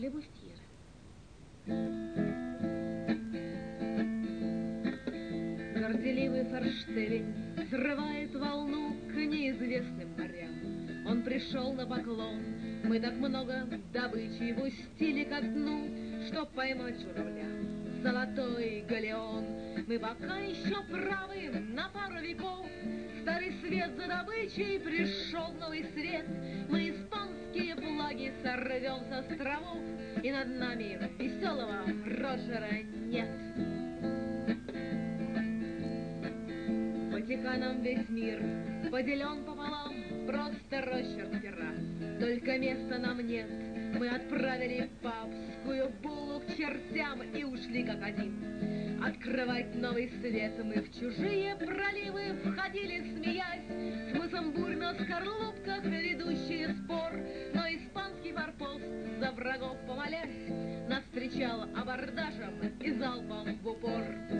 флебустьера. Горделивый форштевень взрывает волну к неизвестным морям. Он пришел на поклон, мы так много добычи пустили ко дну, чтоб поймать журавля. Золотой галеон, мы пока еще правы на пару веков. Старый свет за добычей, пришел новый свет. Мы испанские флаги сорвем с островов, и над нами веселого Роджера нет. Ватиканом весь мир поделен пополам, просто росчерк пера. Только места нам нет, мы отправили папскую буллу к чертям и ушли как один. Открывать новый свет мы в чужие проливы входили, смеясь, с мысом бурь на скорлупках ведущие спор. Но испанский форпост, за врагов помолясь, нас встречал абордажем и залпом в упор.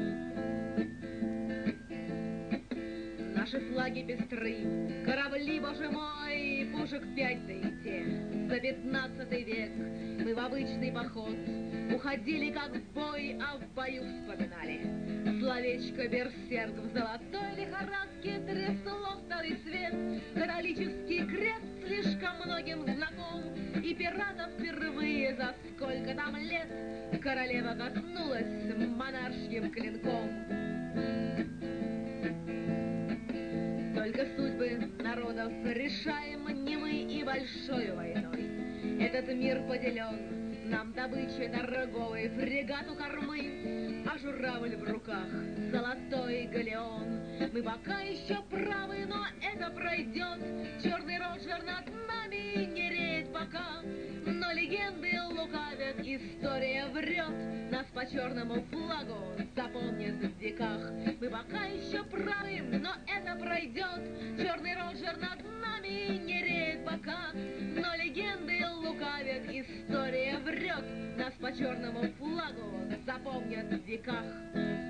Наши флаги пестры, корабли, боже мой, пушек 5 да и те. За 15 век мы в обычный поход уходили как в бой, а в бою вспоминали словечко берсерк. В золотой лихорадке трясло старый свет. Католический крест слишком многим знаком, и пиратов впервые за сколько там лет королева коснулась монаршьим клинком. Только судьбы народов решаем не мы и большой войной. Этот мир поделен, нам добыча торговой, фрегат у кормы, а журавль в руках, золотой галеон. Мы пока еще правы, но это пройдет. Черный Роджер над нами не реет пока, но легенды лукавят, история врет. Нас по черному флагу запомнят в веках. Мы пока еще правы, но это пройдет. Черный Роджер над нами не реет пока, но легенды лукавят, история врет. Нас по черному флагу запомнят в веках.